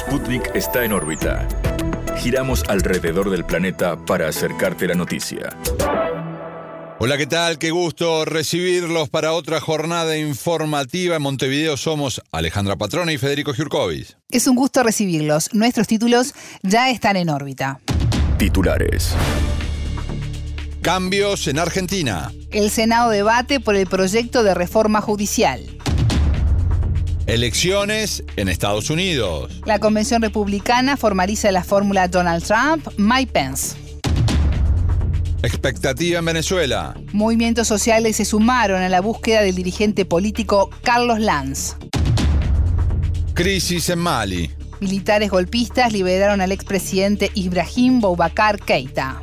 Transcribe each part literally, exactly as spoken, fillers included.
Sputnik está en órbita. Giramos alrededor del planeta para acercarte la noticia. Hola, ¿qué tal? Qué gusto recibirlos para otra jornada informativa. En Montevideo somos Alejandra Patrone y Federico Giurkovic. Es un gusto recibirlos. Nuestros títulos ya están en órbita. Titulares. Cambios en Argentina. El Senado debate por el proyecto de reforma judicial. Elecciones en Estados Unidos. La Convención Republicana formaliza la fórmula Donald Trump-Mike Pence. Expectativa en Venezuela. Movimientos sociales se sumaron a la búsqueda del dirigente político Carlos Lanz. Crisis en Mali. Militares golpistas liberaron al expresidente Ibrahim Boubacar Keïta.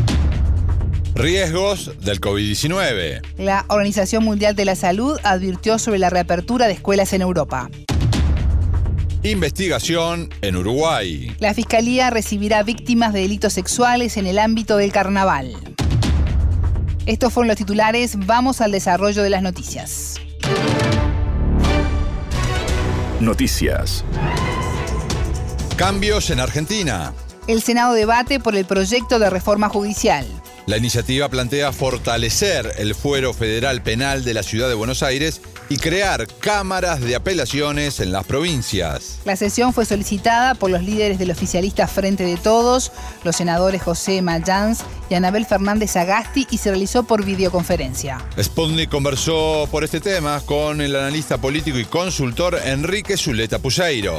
Riesgos del covid diecinueve. La Organización Mundial de la Salud advirtió sobre la reapertura de escuelas en Europa. Investigación en Uruguay. La Fiscalía recibirá víctimas de delitos sexuales en el ámbito del carnaval. Estos fueron los titulares. Vamos al desarrollo de las noticias. Noticias. Cambios en Argentina. El Senado debate por el proyecto de reforma judicial. La iniciativa plantea fortalecer el fuero federal penal de la ciudad de Buenos Aires y crear cámaras de apelaciones en las provincias. La sesión fue solicitada por los líderes del oficialista Frente de Todos, los senadores José Mayans y Anabel Fernández Agasti, y se realizó por videoconferencia. Sputnik conversó por este tema con el analista político y consultor Enrique Zuleta Puseiro.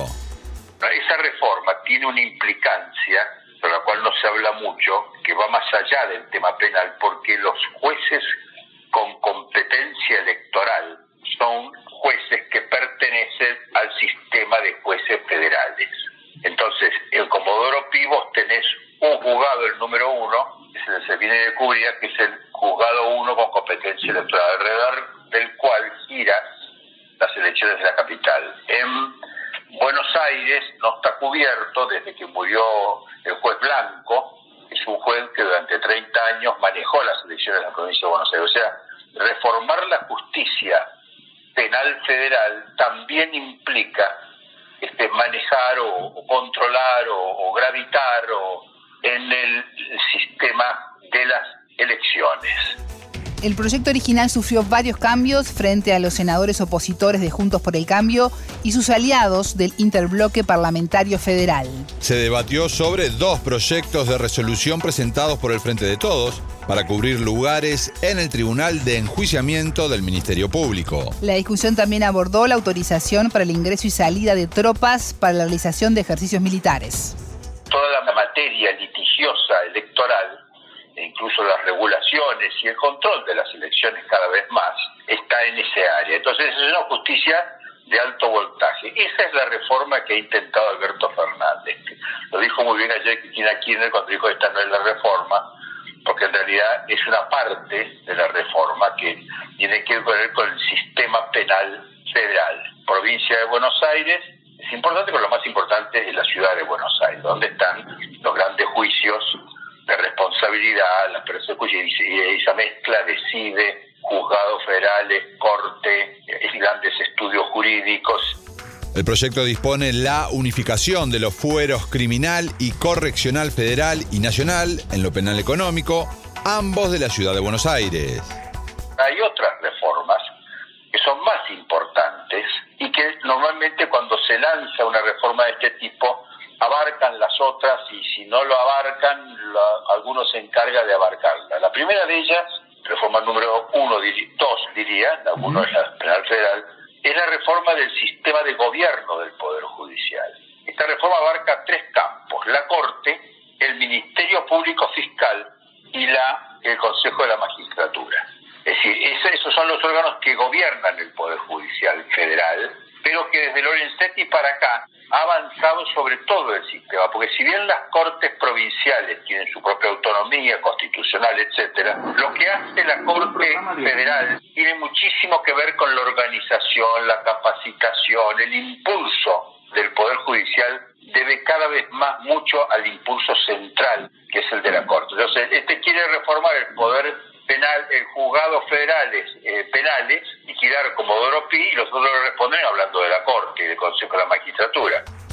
Esa reforma tiene una implicancia, de la cual no se habla mucho, que va más allá del tema penal, porque los jueces con competencia electoral son jueces que pertenecen al sistema de jueces federales. Entonces, en Comodoro Pi vos tenés un juzgado, el número uno, que se, se viene de Cubría, que es el juzgado uno con competencia electoral, alrededor del cual giran las elecciones de la capital. En Buenos Aires no está cubierto desde que murió el juez Blanco. Es un juez que durante treinta años manejó las elecciones de la provincia de Buenos Aires. O sea, reformar la justicia penal federal también implica este, manejar o, o controlar o, o gravitar o, en el sistema de las elecciones. El proyecto original sufrió varios cambios frente a los senadores opositores de Juntos por el Cambio y sus aliados del interbloque parlamentario federal. Se debatió sobre dos proyectos de resolución presentados por el Frente de Todos para cubrir lugares en el Tribunal de Enjuiciamiento del Ministerio Público. La discusión también abordó la autorización para el ingreso y salida de tropas para la realización de ejercicios militares. Toda la materia litigiosa electoral, incluso las regulaciones y el control de las elecciones cada vez más, está en ese área. Entonces es una justicia de alto voltaje. Esa es la reforma que ha intentado Alberto Fernández. Lo dijo muy bien ayer Cristina Kirchner cuando dijo que esta no es la reforma, porque en realidad es una parte de la reforma que tiene que ver con el sistema penal federal. Provincia de Buenos Aires es importante, pero lo más importante es la ciudad de Buenos Aires, donde están los grandes juicios de responsabilidad, la persecución, y esa mezcla decide juzgados federales, corte, grandes estudios jurídicos. El proyecto dispone la unificación de los fueros criminal y correccional federal y nacional en lo penal económico, ambos de la ciudad de Buenos Aires. Hay otras reformas que son más importantes y que normalmente cuando se lanza una reforma de este tipo abarcan las otras, y si no lo abarcan, la, algunos se encarga de abarcarla. La primera de ellas, reforma número uno, dos diría, alguno es la penal federal, es la reforma del sistema de gobierno del Poder Judicial. Esta reforma abarca tres campos: la Corte, el Ministerio Público Fiscal y la el Consejo de la Magistratura. Es decir, ese, esos son los órganos que gobiernan el Poder Judicial federal, pero que desde Lorenzetti para acá ha avanzado sobre todo el sistema, porque si bien las cortes provinciales tienen su propia autonomía constitucional, etcétera, lo que hace la Corte Federal tiene muchísimo que ver con la organización, la capacitación, el impulso del Poder Judicial debe cada vez más mucho al impulso central, que es el de la Corte. Entonces, este quiere reformar el Poder Penal, el juzgados federales eh, penales, liquidar Comodoro Pi, y los otros responden hablando de la Corte y del Consejo de la Magistratura.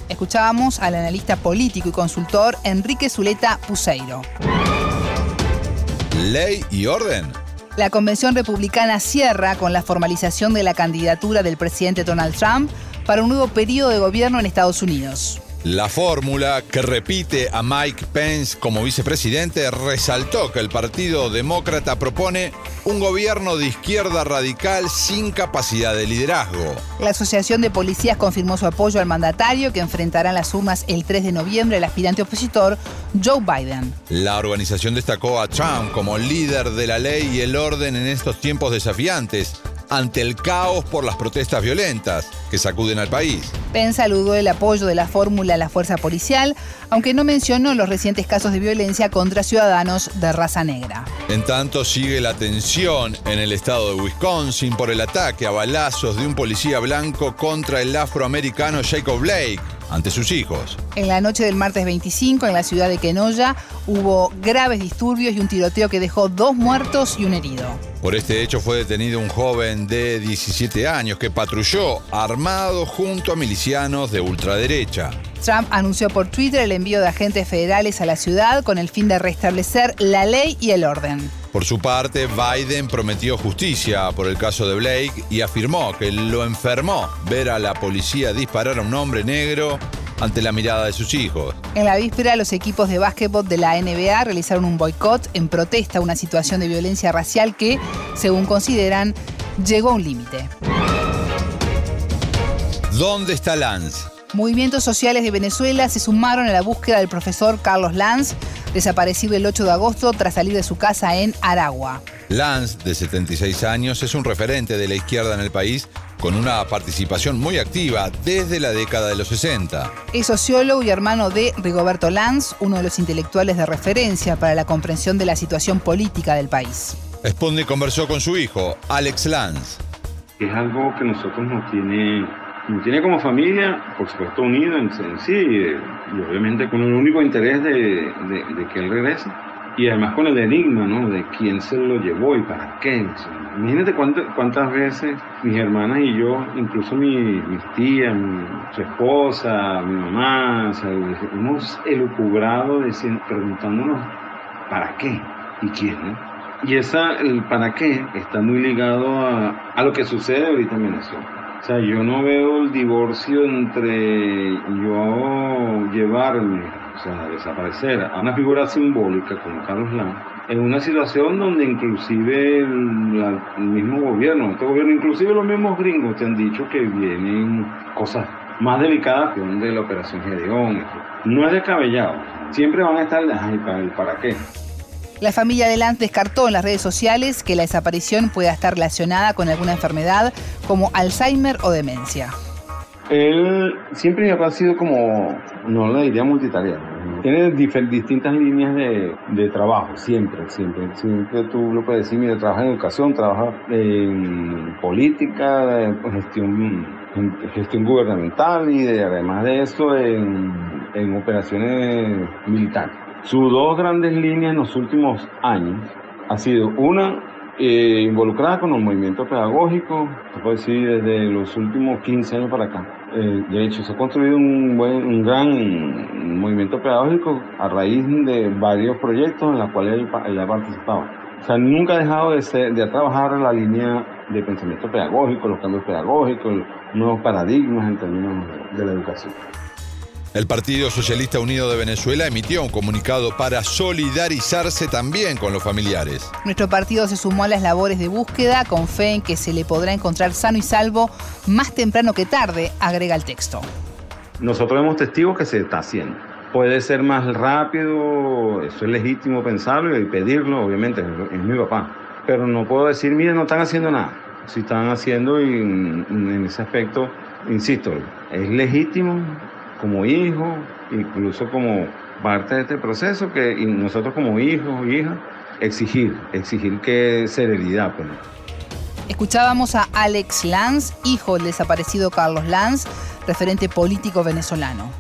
Escuchábamos al analista político y consultor Enrique Zuleta Puseiro. ¿Ley y orden? La convención republicana cierra con la formalización de la candidatura del presidente Donald Trump para un nuevo periodo de gobierno en Estados Unidos. La fórmula, que repite a Mike Pence como vicepresidente, resaltó que el Partido Demócrata propone un gobierno de izquierda radical sin capacidad de liderazgo. La Asociación de Policías confirmó su apoyo al mandatario, que enfrentará en las urnas el tres de noviembre al aspirante opositor Joe Biden. La organización destacó a Trump como líder de la ley y el orden en estos tiempos desafiantes, ante el caos por las protestas violentas que sacuden al país. Pence saludó el apoyo de la fórmula a la fuerza policial, aunque no mencionó los recientes casos de violencia contra ciudadanos de raza negra. En tanto, sigue la tensión en el estado de Wisconsin por el ataque a balazos de un policía blanco contra el afroamericano Jacob Blake ante sus hijos. En la noche del martes veinticinco, en la ciudad de Kenosha, hubo graves disturbios y un tiroteo que dejó dos muertos y un herido. Por este hecho fue detenido un joven de diecisiete años que patrulló armado junto a milicianos de ultraderecha. Trump anunció por Twitter el envío de agentes federales a la ciudad con el fin de restablecer la ley y el orden. Por su parte, Biden prometió justicia por el caso de Blake y afirmó que lo enfermó ver a la policía disparar a un hombre negro ante la mirada de sus hijos. En la víspera, los equipos de básquetbol de la N B A realizaron un boicot en protesta a una situación de violencia racial que, según consideran, llegó a un límite. ¿Dónde está Lance? Movimientos sociales de Venezuela se sumaron a la búsqueda del profesor Carlos Lance, desaparecido el ocho de agosto tras salir de su casa en Aragua. Lance, de setenta y seis años, es un referente de la izquierda en el país con una participación muy activa desde la década de los sesenta. Es sociólogo y hermano de Rigoberto Lance, uno de los intelectuales de referencia para la comprensión de la situación política del país. Sputnik conversó con su hijo, Alex Lance. Es algo que nosotros nos tiene, nos tiene como familia, por supuesto, unidos en, en sí, y obviamente con el único interés de, de, de que él regrese. Y además con el enigma, ¿no?, de quién se lo llevó y para qué. O sea, imagínate cuántas, cuántas veces mis hermanas y yo, incluso mi, mis tías, mi, su esposa, mi mamá, o sea, hemos elucubrado diciendo, preguntándonos para qué y quién, ¿no? Y esa, el para qué está muy ligado a, a lo que sucede ahorita en Venezuela. O sea, yo no veo el divorcio entre yo llevarme, o sea, desaparecer a una figura simbólica como Carlos Lance, en una situación donde inclusive el, la, el mismo gobierno, este gobierno, inclusive los mismos gringos te han dicho que vienen cosas más delicadas que un de la Operación Gedeón. No es descabellado, siempre van a estar ay, para el para qué. La familia de Lance descartó en las redes sociales que la desaparición pueda estar relacionada con alguna enfermedad como Alzheimer o demencia. Él siempre ha sido como, no le diría multitarea, tiene dif- distintas líneas de, de trabajo, siempre, siempre. Siempre tú lo puedes decir, mira, trabaja en educación, trabaja en política, en gestión, en gestión gubernamental y de, además de eso en, en operaciones militares. Sus dos grandes líneas en los últimos años ha sido una eh, involucrada con el movimiento pedagógico, se puede decir desde los últimos quince años para acá. Eh, de hecho, se ha construido un, buen, un gran movimiento pedagógico a raíz de varios proyectos en los cuales él, él ha participado. O sea, nunca ha dejado de, ser, de trabajar en la línea de pensamiento pedagógico, los cambios pedagógicos, nuevos paradigmas en términos de la educación. El Partido Socialista Unido de Venezuela emitió un comunicado para solidarizarse también con los familiares. Nuestro partido se sumó a las labores de búsqueda con fe en que se le podrá encontrar sano y salvo más temprano que tarde, agrega el texto. Nosotros vemos testigos que se está haciendo. Puede ser más rápido, eso es legítimo pensarlo y pedirlo, obviamente, es mi papá. Pero no puedo decir, miren, no están haciendo nada. Si están haciendo, y en ese aspecto, insisto, es legítimo como hijo, incluso como parte de este proceso, que y nosotros como hijos y hijas, exigir, exigir que serenidad. Pues. Escuchábamos a Alex Lance, hijo del desaparecido Carlos Lance, referente político venezolano.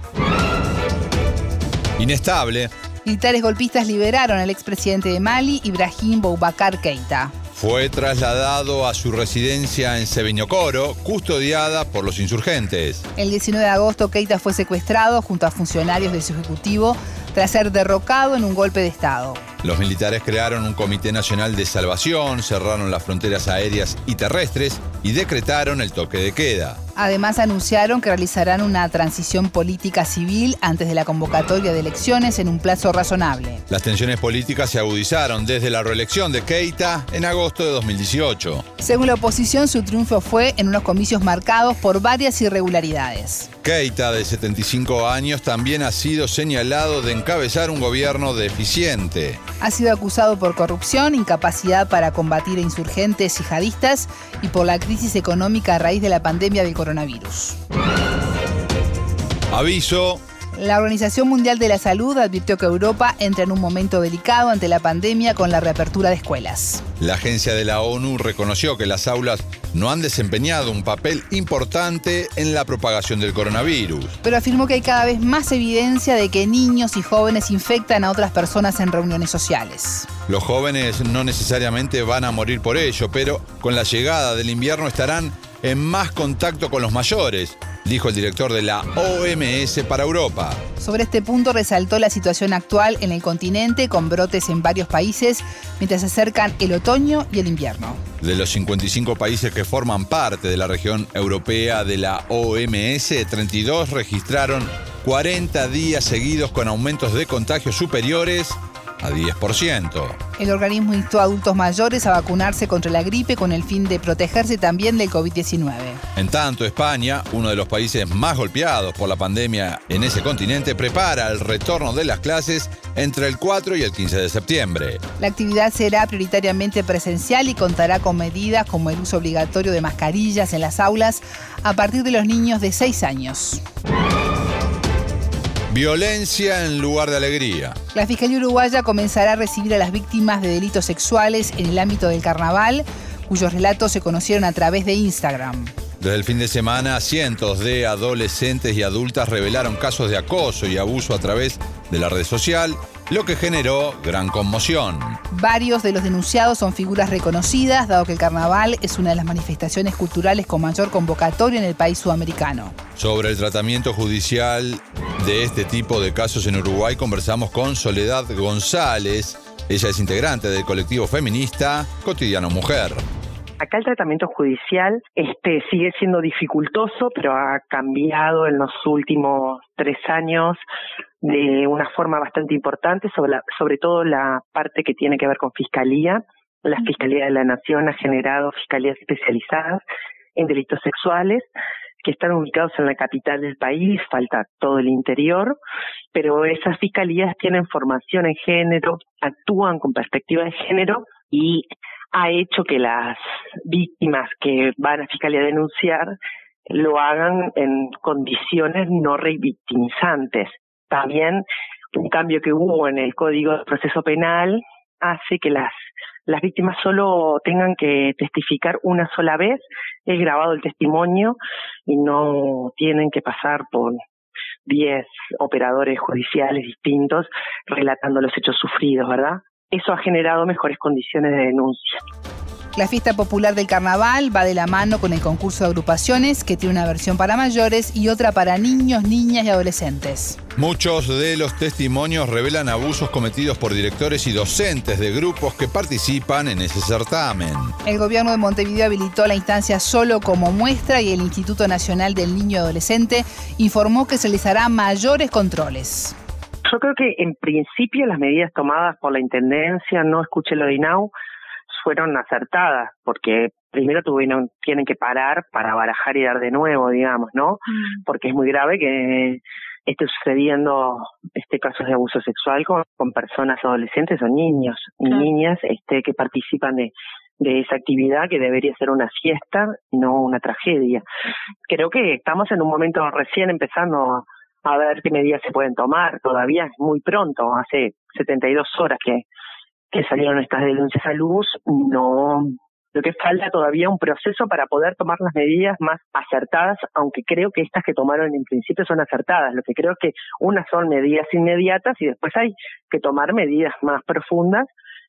Inestable. Militares golpistas liberaron al expresidente de Mali, Ibrahim Boubacar Keïta. Fue trasladado a su residencia en Seviñocoro, custodiada por los insurgentes. El diecinueve de agosto, Keita fue secuestrado junto a funcionarios de su ejecutivo tras ser derrocado en un golpe de Estado. Los militares crearon un Comité Nacional de Salvación, cerraron las fronteras aéreas y terrestres y decretaron el toque de queda. Además, anunciaron que realizarán una transición política civil antes de la convocatoria de elecciones en un plazo razonable. Las tensiones políticas se agudizaron desde la reelección de Keita en agosto de dos mil dieciocho. Según la oposición, su triunfo fue en unos comicios marcados por varias irregularidades. Keita, de setenta y cinco años, también ha sido señalado de encabezar un gobierno deficiente. Ha sido acusado por corrupción, incapacidad para combatir a insurgentes yihadistas y por la crisis económica a raíz de la pandemia del coronavirus. Aviso. La Organización Mundial de la Salud advirtió que Europa entra en un momento delicado ante la pandemia con la reapertura de escuelas. La agencia de la ONU reconoció que las aulas no han desempeñado un papel importante en la propagación del coronavirus. Pero afirmó que hay cada vez más evidencia de que niños y jóvenes infectan a otras personas en reuniones sociales. Los jóvenes no necesariamente van a morir por ello, pero con la llegada del invierno estarán en más contacto con los mayores, dijo el director de la O M S para Europa. Sobre este punto resaltó la situación actual en el continente, con brotes en varios países, mientras se acercan el otoño y el invierno. De los cincuenta y cinco países que forman parte de la región europea de la O M S, treinta y dos registraron cuarenta días seguidos con aumentos de contagios superiores a diez por ciento. El organismo instó a adultos mayores a vacunarse contra la gripe con el fin de protegerse también del covid diecinueve. En tanto, España, uno de los países más golpeados por la pandemia en ese continente, prepara el retorno de las clases entre el cuatro y el quince de septiembre. La actividad será prioritariamente presencial y contará con medidas como el uso obligatorio de mascarillas en las aulas a partir de los niños de seis años. Violencia en lugar de alegría. La Fiscalía Uruguaya comenzará a recibir a las víctimas de delitos sexuales en el ámbito del carnaval, cuyos relatos se conocieron a través de Instagram. Desde el fin de semana, cientos de adolescentes y adultas revelaron casos de acoso y abuso a través de la red social, lo que generó gran conmoción. Varios de los denunciados son figuras reconocidas, dado que el carnaval es una de las manifestaciones culturales con mayor convocatoria en el país sudamericano. Sobre el tratamiento judicial de este tipo de casos en Uruguay, conversamos con Soledad González. Ella es integrante del colectivo feminista Cotidiano Mujer. Acá el tratamiento judicial este, sigue siendo dificultoso, pero ha cambiado en los últimos tres años de una forma bastante importante, sobre, la, sobre todo la parte que tiene que ver con fiscalía. La Fiscalía de la Nación ha generado fiscalías especializadas en delitos sexuales que están ubicados en la capital del país, falta todo el interior, pero esas fiscalías tienen formación en género, actúan con perspectiva de género y ha hecho que las víctimas que van a Fiscalía a denunciar lo hagan en condiciones no revictimizantes. También un cambio que hubo en el Código de Proceso Penal hace que las las víctimas solo tengan que testificar una sola vez, es grabado el testimonio y no tienen que pasar por diez operadores judiciales distintos relatando los hechos sufridos, ¿verdad? Eso ha generado mejores condiciones de denuncia. La fiesta popular del carnaval va de la mano con el concurso de agrupaciones, que tiene una versión para mayores y otra para niños, niñas y adolescentes. Muchos de los testimonios revelan abusos cometidos por directores y docentes de grupos que participan en ese certamen. El gobierno de Montevideo habilitó la instancia solo como muestra y el Instituto Nacional del Niño y Adolescente informó que se les hará mayores controles. Yo creo que en principio las medidas tomadas por la Intendencia, no escuché lo de INAU, fueron acertadas, porque primero tuvieron, tienen que parar para barajar y dar de nuevo, digamos, ¿no? Mm. Porque es muy grave que esté sucediendo este casos de abuso sexual con, con personas adolescentes o niños y claro. niñas este, que participan de, de esa actividad que debería ser una fiesta, no una tragedia. Creo que estamos en un momento recién empezando a ver qué medidas se pueden tomar, todavía es muy pronto, hace setenta y dos horas que que salieron estas denuncias a luz, no, lo que falta todavía un proceso para poder tomar las medidas más acertadas, aunque creo que estas que tomaron en principio son acertadas. Lo que creo es que unas son medidas inmediatas y después hay que tomar medidas más profundas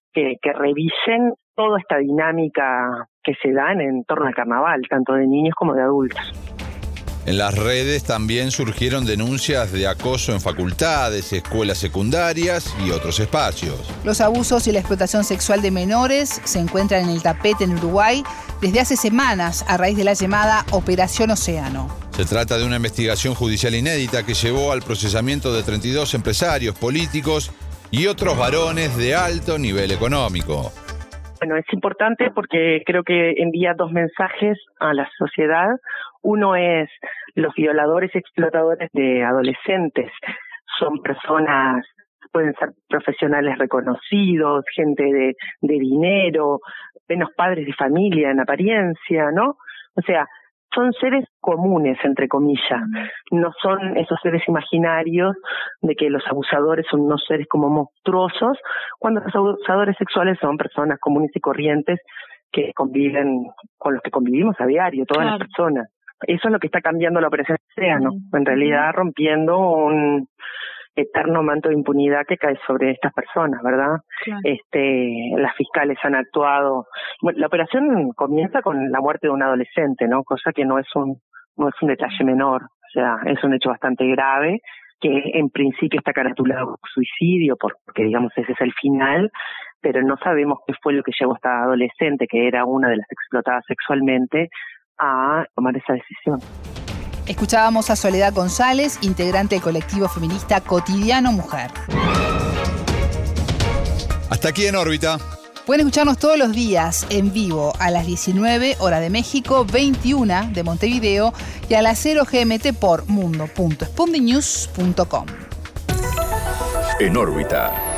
que, que revisen toda esta dinámica que se da en torno al carnaval, tanto de niños como de adultos. En las redes también surgieron denuncias de acoso en facultades, escuelas secundarias y otros espacios. Los abusos y la explotación sexual de menores se encuentran en el tapete en Uruguay desde hace semanas a raíz de la llamada Operación Océano. Se trata de una investigación judicial inédita que llevó al procesamiento de treinta y dos empresarios, políticos y otros varones de alto nivel económico. Bueno, es importante porque creo que envía dos mensajes a la sociedad. Uno es: los violadores y explotadores de adolescentes son personas, pueden ser profesionales reconocidos, gente de, de dinero, menos padres de familia en apariencia, ¿no? O sea, son seres comunes, entre comillas, no son esos seres imaginarios de que los abusadores son unos seres como monstruosos, cuando los abusadores sexuales son personas comunes y corrientes que conviven, con los que convivimos a diario, todas claro. las personas. Eso es lo que está cambiando la Operación Océano, en realidad rompiendo un eterno manto de impunidad que cae sobre estas personas, ¿verdad? Claro. Este, las fiscales han actuado. Bueno, la operación comienza con la muerte de un adolescente, ¿no? Cosa que no es un no es un detalle menor, o sea, es un hecho bastante grave que en principio está caratulado como suicidio, porque digamos ese es el final, pero no sabemos qué fue lo que llevó a esta adolescente, que era una de las explotadas sexualmente, a tomar esa decisión. Escuchábamos a Soledad González, integrante del colectivo feminista Cotidiano Mujer. Hasta aquí En órbita. Pueden escucharnos todos los días en vivo a las diecinueve, hora de México, veintiuna de Montevideo, y a las cero G M T por mundo punto spundinews punto com. En órbita.